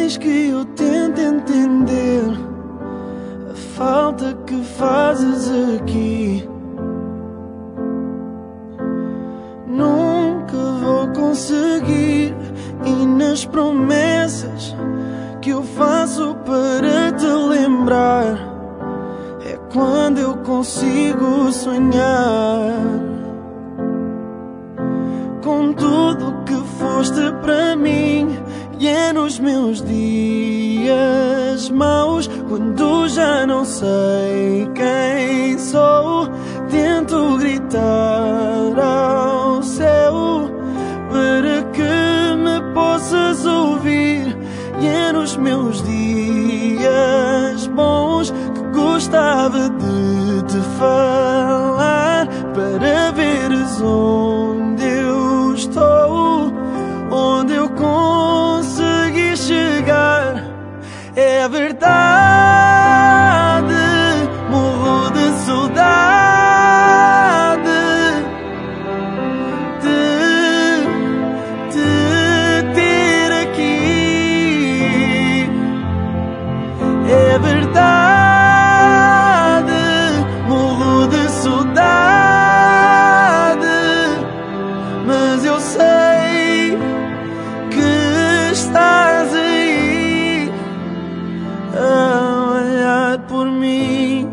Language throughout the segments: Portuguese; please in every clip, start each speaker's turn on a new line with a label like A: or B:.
A: mais que eu tento entender a falta que fazes aqui, nunca vou conseguir. E nas promessas que eu faço para te lembrar, é quando eu consigo sonhar com tudo que foste para mim. E é nos meus dias maus, quando já não sei quem sou, tento gritar ao céu para que me possas ouvir. E é nos meus dias bons que gostava de te falar, para veres onde eu estou, onde eu consegui chegar. É verdade, morro de saudade de te ter aqui. É verdade, morro de saudade, mas eu sei que estás aí a olhar por mim.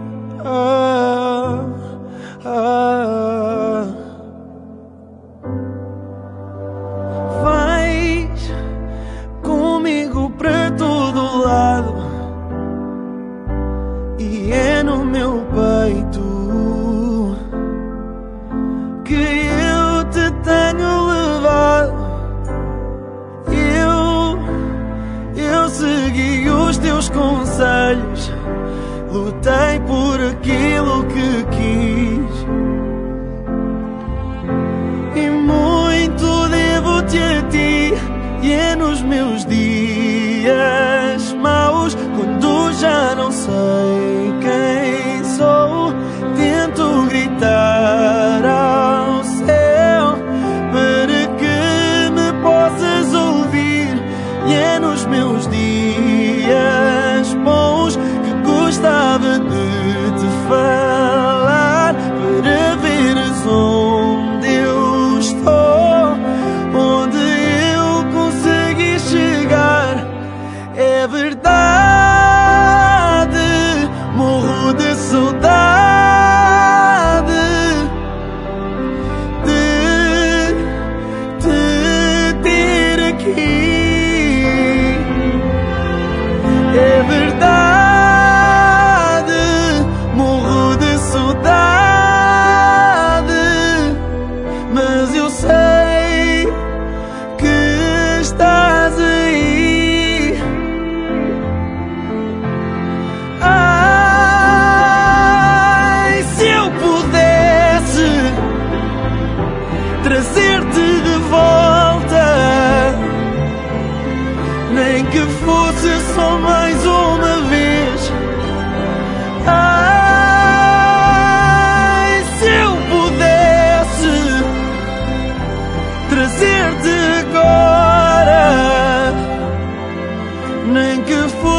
A: Vais comigo para todo lado, e é no meu peito que eu te tenho levado. Eu segui os teus conselhos, lutei por aquilo que quis, e muito devo-te a ti. E é nos meus dias maus, quando já não sei quem sou, tento gritar ao céu para que me possas ouvir. E é nos meus dias bons que gostava de te falar, para veres onde eu estou, onde eu consegui chegar. É verdade, morro de saudade de te ter aqui. É verdade, morro de saudade, mas eu sei que estás aí. Ai, se eu pudesse trazer-te de volta, nem que fosse só mais uma vez. Ai, se eu pudesse trazer-te agora, nem que fosse